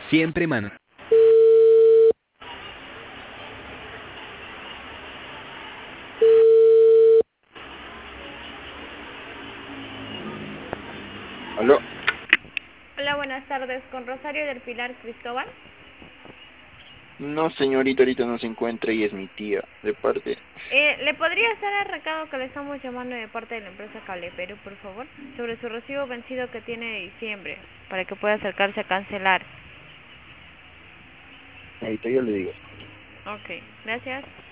Siempre mano. ¿Aló? Hola, buenas tardes. ¿Con Rosario del Pilar Cristóbal? No, señorita, ahorita no se encuentra y es mi tía. De parte. ¿Le podría hacer el recado que le estamos llamando de parte de la empresa Cable Perú, por favor? Sobre su recibo vencido que tiene de diciembre, para que pueda acercarse a cancelar. Ahorita yo le digo. Ok, gracias.